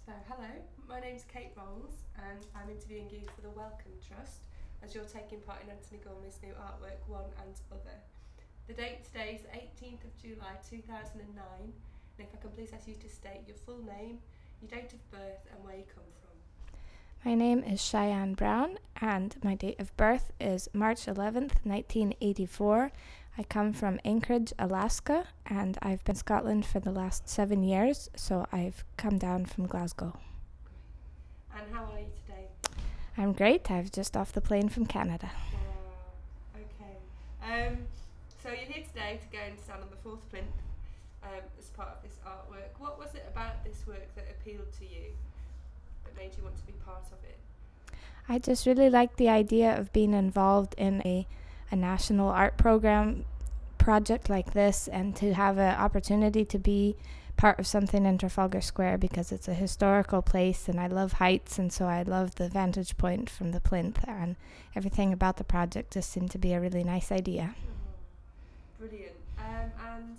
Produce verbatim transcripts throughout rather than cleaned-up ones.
So, hello, my name's Kate Bowles and I'm interviewing you for the Wellcome Trust as you're taking part in Anthony Gormley's new artwork, One and Other. The date today is the eighteenth of July two thousand nine, and if I can please ask you to state your full name, your date of birth and where you come from. My name is Cheyenne Brown and my date of birth is March eleventh, nineteen eighty-four. I come from Anchorage, Alaska, and I've been in Scotland for the last seven years, so I've come down from Glasgow. And how are you today? I'm great. I've just off the plane from Canada. Wow, okay. Um, so you're here today to go and stand on the fourth plinth um, as part of this artwork. What was it about this work that appealed to you, that made you want to be part of it? I just really like the idea of being involved in a, a national art program project like this, and to have an opportunity to be part of something in Trafalgar Square, because it's a historical place and I love heights, and so I love the vantage point from the plinth, and everything about the project just seemed to be a really nice idea. Oh, brilliant. Um, and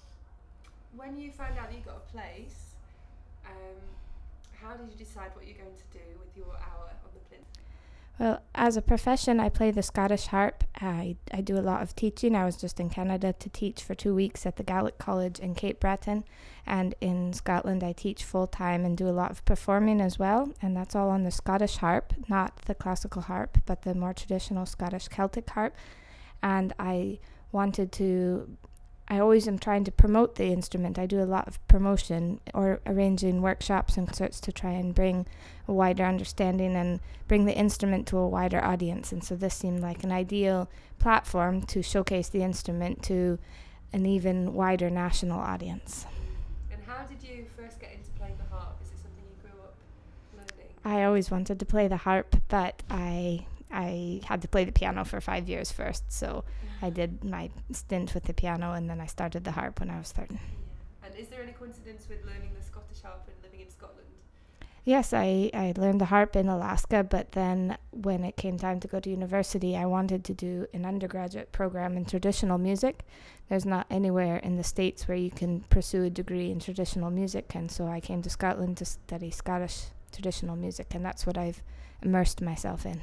when you found out that you got a place, um, how did you decide what you're going to do with your hour on the plinth? Well, as a profession, I play the Scottish harp. I, I do a lot of teaching. I was just in Canada to teach for two weeks at the Gaelic College in Cape Breton. And in Scotland, I teach full-time and do a lot of performing as well. And that's all on the Scottish harp, not the classical harp, but the more traditional Scottish Celtic harp. And I wanted to... I always am trying to promote the instrument. I do a lot of promotion or arranging workshops and concerts to try and bring a wider understanding and bring the instrument to a wider audience. And so this seemed like an ideal platform to showcase the instrument to an even wider national audience. And how did you first get into playing the harp? Is it something you grew up learning? I always wanted to play the harp, but I I had to play the piano for five years first, so I did my stint with the piano and then I started the harp when I was thirteen. Yeah. And is there any coincidence with learning the Scottish harp and living in Scotland? Yes, I, I learned the harp in Alaska, but then when it came time to go to university, I wanted to do an undergraduate program in traditional music. There's not anywhere in the States where you can pursue a degree in traditional music, and so I came to Scotland to study Scottish traditional music, and that's what I've immersed myself in.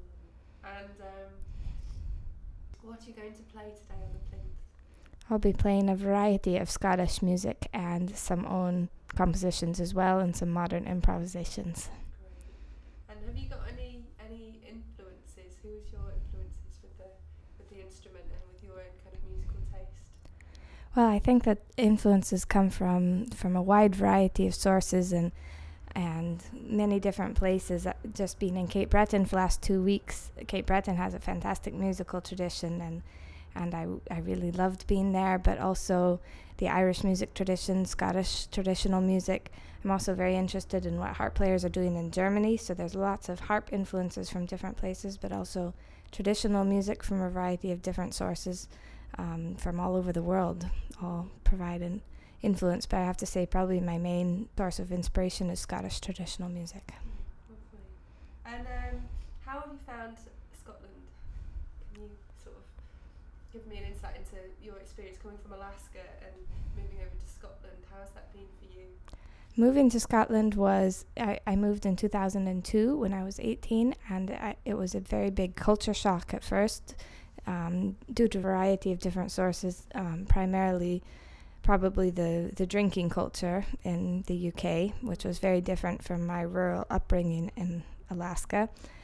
And um, what are you going to play today on the plinth? I'll be playing a variety of Scottish music and some own compositions as well, and some modern improvisations. Great. And have you got any any influences? Who is your influences with the with the instrument and with your own kind of musical taste? Well, I think that influences come from from a wide variety of sources and and many different places. Uh, Just being in Cape Breton for the last two weeks, Cape Breton has a fantastic musical tradition, and and I, I really loved being there, but also the Irish music tradition, Scottish traditional music. I'm also very interested in what harp players are doing in Germany, so there's lots of harp influences from different places, but also traditional music from a variety of different sources um, from all over the world, all provide an influence. But I have to say probably my main source of inspiration is Scottish traditional music. Lovely. And um, how have you found Scotland? Can you sort of give me an insight into your experience coming from Alaska and moving over to Scotland? How has that been for you? Moving to Scotland was, I, I moved in two thousand two when I was eighteen, and I, it was a very big culture shock at first, um, due to a variety of different sources, um, primarily probably the, the drinking culture in the U K, which was very different from my rural upbringing in Alaska.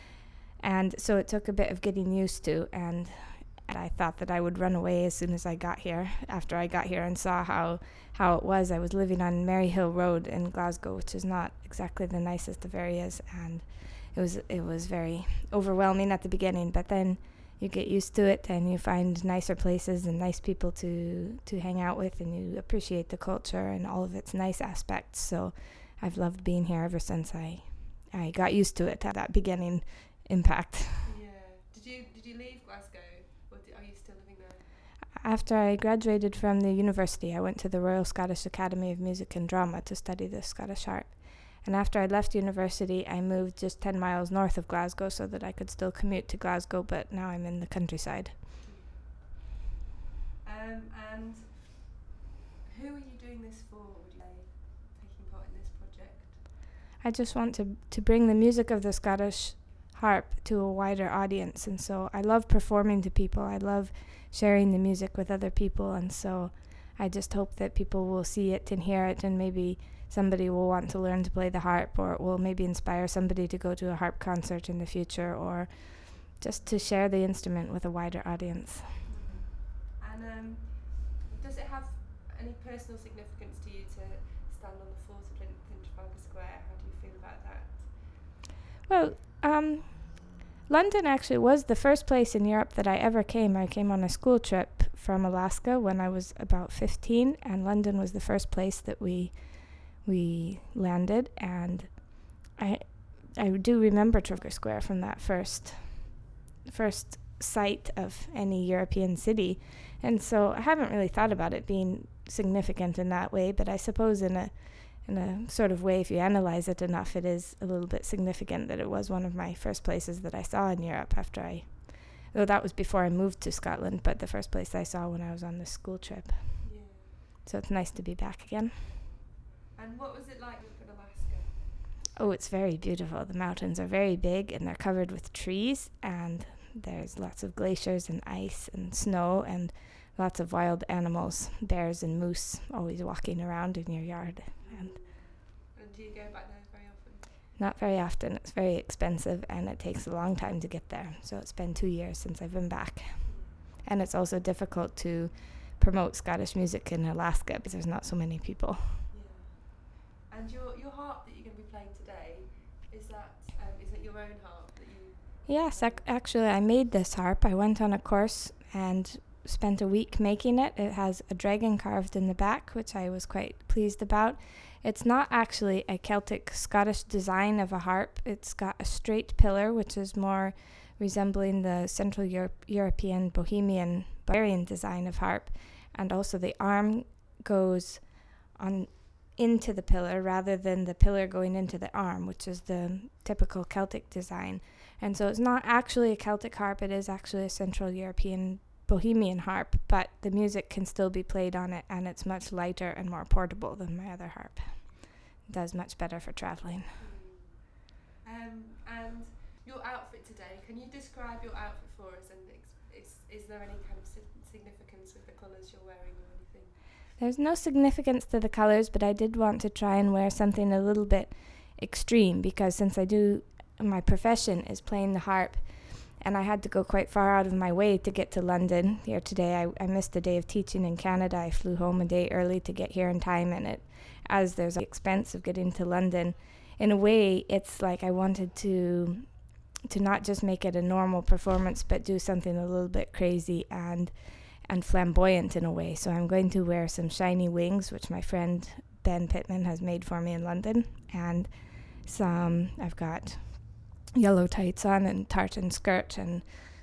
And so it took a bit of getting used to, and I thought that I would run away as soon as I got here. After I got here and saw how, how it was, I was living on Maryhill Road in Glasgow, which is not exactly the nicest of areas, and it was it was very overwhelming at the beginning, but then you get used to it and you find nicer places and nice people to, to hang out with, and you appreciate the culture and all of its nice aspects. So I've loved being here ever since I I got used to it, that beginning impact. Yeah. Did you did you leave Glasgow, or d are you still living there? After I graduated from the university, I went to the Royal Scottish Academy of Music and Drama to study the Scottish harp. And after I left university, I moved just ten miles north of Glasgow so that I could still commute to Glasgow, but now I'm in the countryside. Um, and who are you doing this for, would you say, taking part in this project? I just want to to bring the music of the Scottish harp to a wider audience, and so I love performing to people. I love sharing the music with other people, and so I just hope that people will see it and hear it, and maybe somebody will want to learn to play the harp, or it will maybe inspire somebody to go to a harp concert in the future, or just to share the instrument with a wider audience. And um, does it have any personal significance to you to stand on the floor of Trafalgar Square? How do you feel about that? Well, um, London actually was the first place in Europe that I ever came. I came on a school trip from Alaska when I was about fifteen, and London was the first place that we we landed, and I I do remember Trafalgar Square from that first first sight of any European city, and so I haven't really thought about it being significant in that way, but I suppose in a in a sort of way, if you analyze it enough, it is a little bit significant that it was one of my first places that I saw in Europe after I, though that was before I moved to Scotland, but the first place I saw when I was on this school trip. Yeah. So it's nice to be back again. And what was it like in Alaska? Oh, it's very beautiful. The mountains are very big and they're covered with trees, and there's lots of glaciers and ice and snow and lots of wild animals, bears and moose, always walking around in your yard. And, and do you go back there very often? Not very often. It's very expensive and it takes a long time to get there. So it's been two years since I've been back. And it's also difficult to promote Scottish music in Alaska because there's not so many people. Yeah. And your your harp that you're going to be playing today, is that um, is it your own harp that you? Yes, ac- actually I made this harp. I went on a course and spent a week making it. It has a dragon carved in the back, which I was quite pleased about. It's not actually a Celtic Scottish design of a harp. It's got a straight pillar, which is more resembling the Central Europe, European Bohemian Bavarian design of harp, and also the arm goes on into the pillar rather than the pillar going into the arm, which is the typical Celtic design. And so it's not actually a Celtic harp, it is actually a Central European Bohemian harp, but the music can still be played on it, and it's much lighter and more portable than my other harp. It does much better for traveling. Mm. Um, and your outfit today, can you describe your outfit for us, and ex- is, is there any kind of si- significance with the colours you're wearing or anything? There's no significance to the colours, but I did want to try and wear something a little bit extreme, because since I do, my profession is playing the harp, and I had to go quite far out of my way to get to London here today. I, I missed a day of teaching in Canada. I flew home a day early to get here in time, and it, as there's the expense of getting to London, in a way, it's like I wanted to to not just make it a normal performance, but do something a little bit crazy and and flamboyant in a way. So I'm going to wear some shiny wings, which my friend Ben Pittman has made for me in London, and some, I've got yellow tights on and tartan skirt and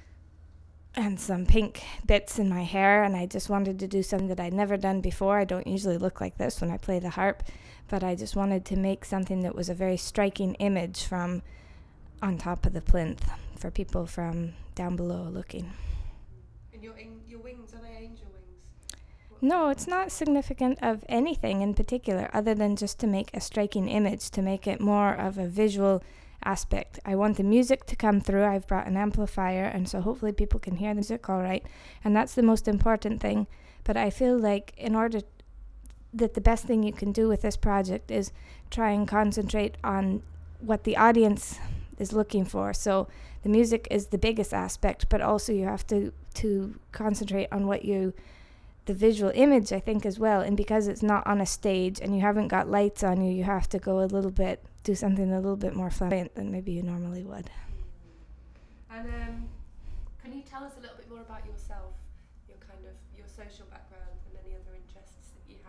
and some pink bits in my hair, and I just wanted to do something that I'd never done before. I don't usually look like this when I play the harp, but I just wanted to make something that was a very striking image from on top of the plinth for people from down below looking. And your in, your wings, are they angel wings? What No, it's not significant of anything in particular other than just to make a striking image, to make it more of a visual aspect. I want the music to come through. I've brought an amplifier, and so hopefully people can hear the music all right, and that's the most important thing. But I feel like in order that the best thing you can do with this project is try and concentrate on what the audience is looking for. So the music is the biggest aspect, but also you have to to concentrate on what you the visual image, I think, as well. And because it's not on a stage and you haven't got lights on you, you have to go a little bit, do something a little bit more flamboyant than maybe you normally would. And um, can you tell us a little bit more about yourself, your kind of your social background, and any other interests that you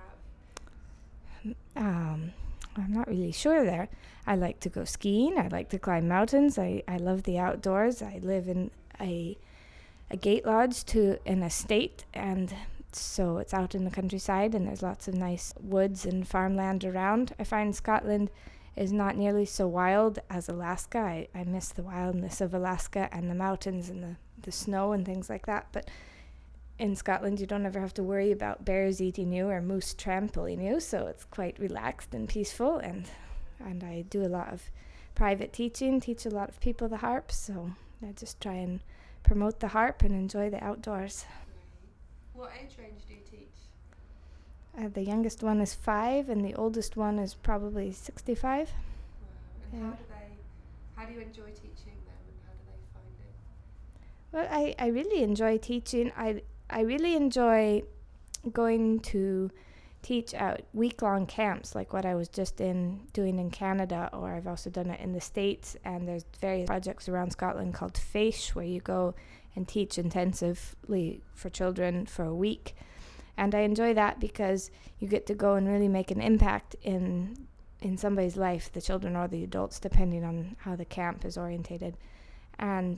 have? Um, I'm not really sure there. I like to go skiing. I like to climb mountains. I, I love the outdoors. I live in a a gate lodge to an estate, and so it's out in the countryside, and there's lots of nice woods and farmland around. I find Scotland is not nearly so wild as Alaska. I, I miss the wildness of Alaska and the mountains and the, the snow and things like that. But in Scotland, you don't ever have to worry about bears eating you or moose trampling you, so it's quite relaxed and peaceful, and and I do a lot of private teaching, teach a lot of people the harp, so I just try and promote the harp and enjoy the outdoors. What age range do you teach? Uh, the youngest one is five, and the oldest one is probably sixty-five. Wow. And Yeah. how do they, how do you enjoy teaching them, and how do they find it? Well, I, I really enjoy teaching. I I really enjoy going to teach at week-long camps, like what I was just in doing in Canada, or I've also done it in the States, and there's various projects around Scotland called FAISH, where you go and teach intensively for children for a week. And I enjoy that because you get to go and really make an impact in in somebody's life, the children or the adults, depending on how the camp is orientated. And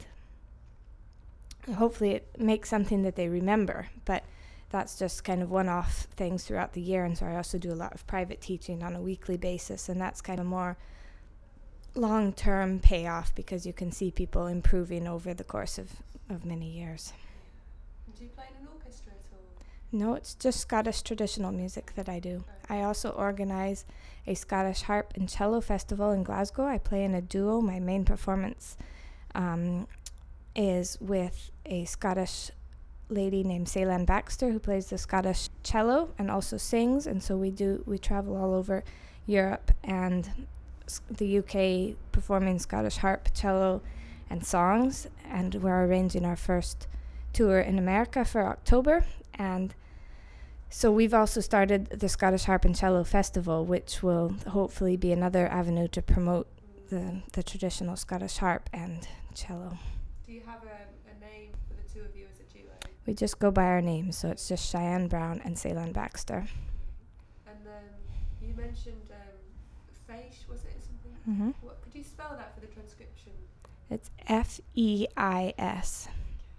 hopefully it makes something that they remember, but that's just kind of one-off things throughout the year. And so I also do a lot of private teaching on a weekly basis, and that's kind of more long-term payoff because you can see people improving over the course of, of many years. Do you play in an orchestra at all? No, it's just Scottish traditional music that I do. I also organize a Scottish harp and cello festival in Glasgow. I play in a duo. My main performance um, is with a Scottish lady named Ceylan Baxter, who plays the Scottish cello and also sings. And so we do we travel all over Europe and s- the U K performing Scottish harp, cello, and songs. And we're arranging our first tour in America for October. And so we've also started the Scottish Harp and Cello Festival, which will hopefully be another avenue to promote the, the traditional Scottish harp and cello. Do you have a, a name for the two of you as a duo? We just go by our names, so it's just Cheyenne Brown and Ceylan Baxter. And then you mentioned um, FAISH, was it something? Mm-hmm. What, could you spell that for the transcription? It's F E I S.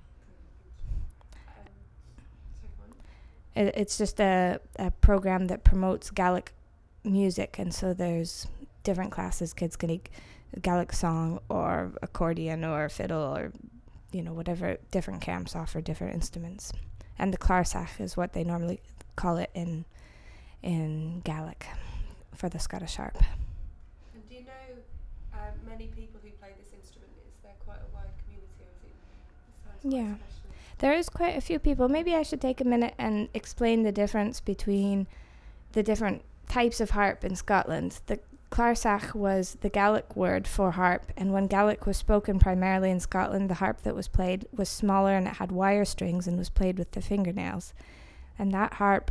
Um, second one. It, it's just a, a program that promotes Gaelic music, and so there's different classes. Kids can take Gaelic song or accordion or fiddle or, you know, whatever. Different camps offer different instruments. And the clarsach is what they normally call it in in Gaelic for the Scottish harp. And do you know um, many people who play this instrument? Is there quite a wide community, or is it, it sounds quite Yeah. special? There is quite a few people. Maybe I should take a minute and explain the difference between the different types of harp in Scotland. The clarsach was the Gaelic word for harp, and when Gaelic was spoken primarily in Scotland, the harp that was played was smaller and it had wire strings and was played with the fingernails. And that harp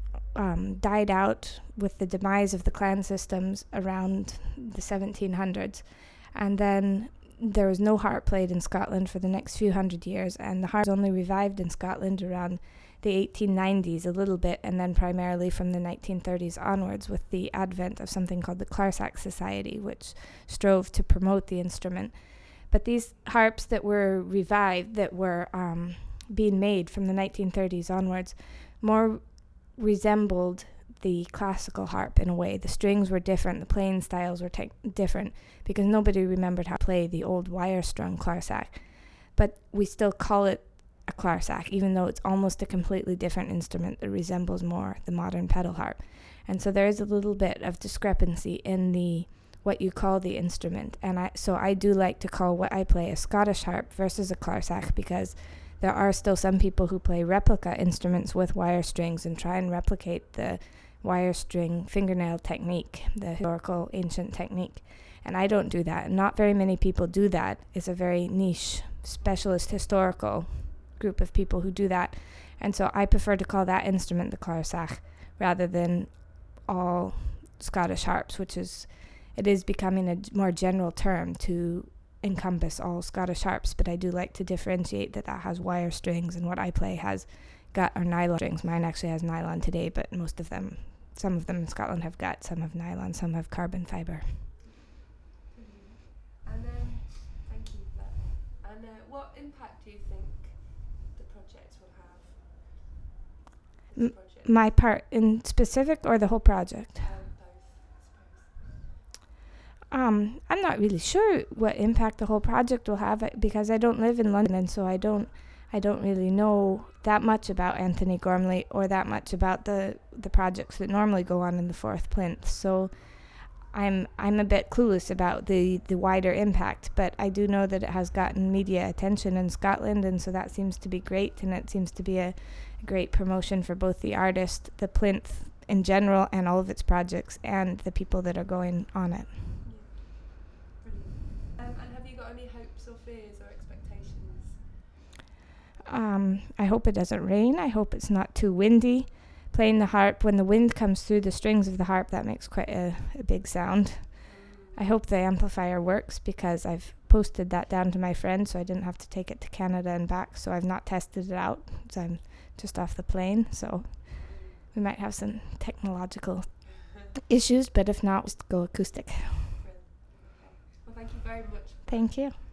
um, died out with the demise of the clan systems around the seventeen hundreds. And then there was no harp played in Scotland for the next few hundred years, and the harp was only revived in Scotland around the eighteen nineties a little bit, and then primarily from the nineteen thirties onwards with the advent of something called the Clarsach Society, which strove to promote the instrument. But these harps that were revived, that were um, being made from the nineteen thirties onwards, more resembled the classical harp in a way. The strings were different, the playing styles were te- different, because nobody remembered how to play the old wire-strung clarsach. But we still call it a clarsach, even though it's almost a completely different instrument that resembles more the modern pedal harp. And so there is a little bit of discrepancy in the what you call the instrument. And I so I do like to call what I play a Scottish harp versus a clarsach, because there are still some people who play replica instruments with wire strings and try and replicate the wire string fingernail technique, the historical ancient technique. And I don't do that. And not very many people do that. It's a very niche, specialist historical group of people who do that. And so I prefer to call that instrument the clarsach rather than all Scottish harps, which is, it is becoming a g- more general term to encompass all Scottish harps. But I do like to differentiate that that has wire strings, and what I play has got are nylon strings. Mine actually has nylon today, but most of them, some of them in Scotland have gut, some have nylon, some have carbon fibre. And um, thank you for that. And uh, what impact do you think the project will have? This M- project? My part in specific, or the whole project? Um, both, I suppose. Um, I'm not really sure what impact the whole project will have, uh, because I don't live in London, and so I don't, I don't really know that much about Anthony Gormley or that much about the the projects that normally go on in the Fourth Plinth. So I'm I'm a bit clueless about the, the wider impact, but I do know that it has gotten media attention in Scotland, and so that seems to be great, and it seems to be a, a great promotion for both the artist, the plinth in general, and all of its projects, and the people that are going on it. Yeah. Brilliant. Um, and have you got any hopes or fears or expectations? Um, I hope it doesn't rain. I hope it's not too windy. Playing the harp, when the wind comes through the strings of the harp, that makes quite a, a big sound. I hope the amplifier works, because I've posted that down to my friend, so I didn't have to take it to Canada and back, so I've not tested it out, so I'm just off the plane, so we might have some technological issues, but if not, just go acoustic. Well, thank you very much. Thank you.